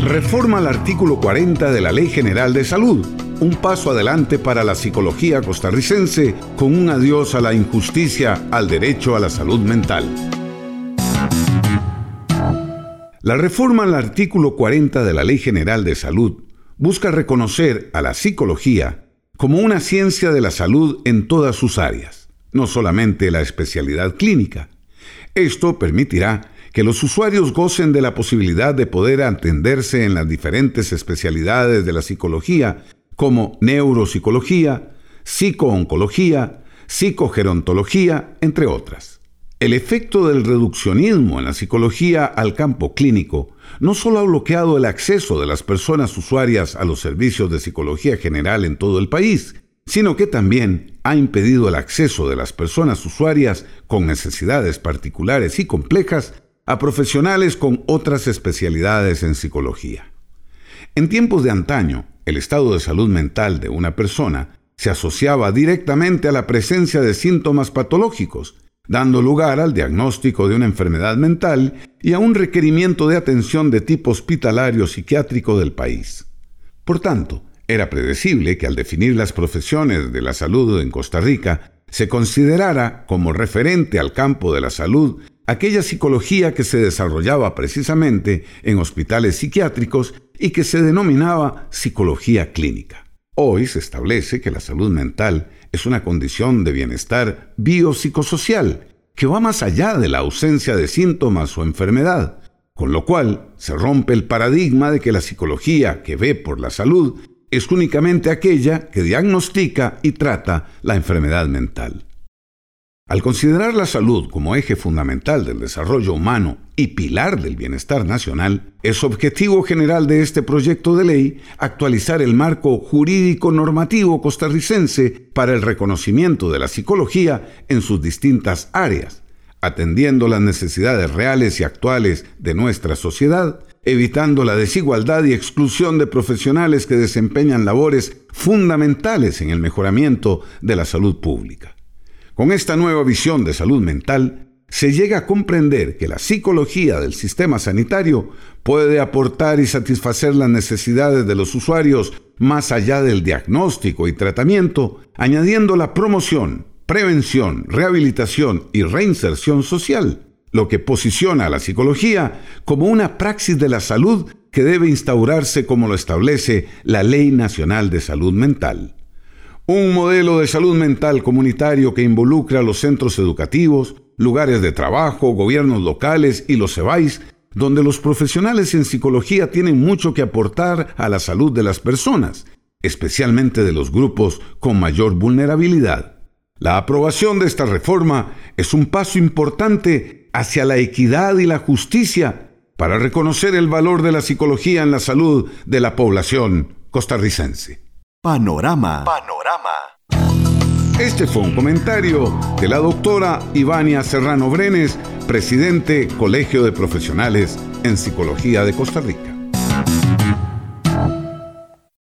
Reforma al artículo 40 de la Ley General de Salud. Un paso adelante para la psicología costarricense, con un adiós a la injusticia al derecho a la salud mental. La reforma al artículo 40 de la Ley General de Salud busca reconocer a la psicología como una ciencia de la salud en todas sus áreas, no solamente la especialidad clínica. Esto permitirá que los usuarios gocen de la posibilidad de poder atenderse en las diferentes especialidades de la psicología, como neuropsicología, psicooncología, psicogerontología, entre otras. El efecto del reduccionismo en la psicología al campo clínico no solo ha bloqueado el acceso de las personas usuarias a los servicios de psicología general en todo el país, sino que también ha impedido el acceso de las personas usuarias con necesidades particulares y complejas a profesionales con otras especialidades en psicología. En tiempos de antaño, el estado de salud mental de una persona se asociaba directamente a la presencia de síntomas patológicos, dando lugar al diagnóstico de una enfermedad mental y a un requerimiento de atención de tipo hospitalario psiquiátrico del país. Por tanto, era predecible que al definir las profesiones de la salud en Costa Rica, se considerara como referente al campo de la salud aquella psicología que se desarrollaba precisamente en hospitales psiquiátricos y que se denominaba psicología clínica. Hoy se establece que la salud mental es una condición de bienestar biopsicosocial que va más allá de la ausencia de síntomas o enfermedad, con lo cual se rompe el paradigma de que la psicología que ve por la salud es únicamente aquella que diagnostica y trata la enfermedad mental. Al considerar la salud como eje fundamental del desarrollo humano y pilar del bienestar nacional, es objetivo general de este proyecto de ley actualizar el marco jurídico normativo costarricense para el reconocimiento de la psicología en sus distintas áreas, atendiendo las necesidades reales y actuales de nuestra sociedad, evitando la desigualdad y exclusión de profesionales que desempeñan labores fundamentales en el mejoramiento de la salud pública. Con esta nueva visión de salud mental, se llega a comprender que la psicología del sistema sanitario puede aportar y satisfacer las necesidades de los usuarios más allá del diagnóstico y tratamiento, añadiendo la promoción, prevención, rehabilitación y reinserción social, lo que posiciona a la psicología como una praxis de la salud que debe instaurarse como lo establece la Ley Nacional de Salud Mental. Un modelo de salud mental comunitario que involucra a los centros educativos, lugares de trabajo, gobiernos locales y los CEBAIS, donde los profesionales en psicología tienen mucho que aportar a la salud de las personas, especialmente de los grupos con mayor vulnerabilidad. La aprobación de esta reforma es un paso importante hacia la equidad y la justicia para reconocer el valor de la psicología en la salud de la población costarricense. Panorama. Este fue un comentario de la doctora Ivania Serrano Brenes, presidente Colegio de Profesionales en Psicología de Costa Rica.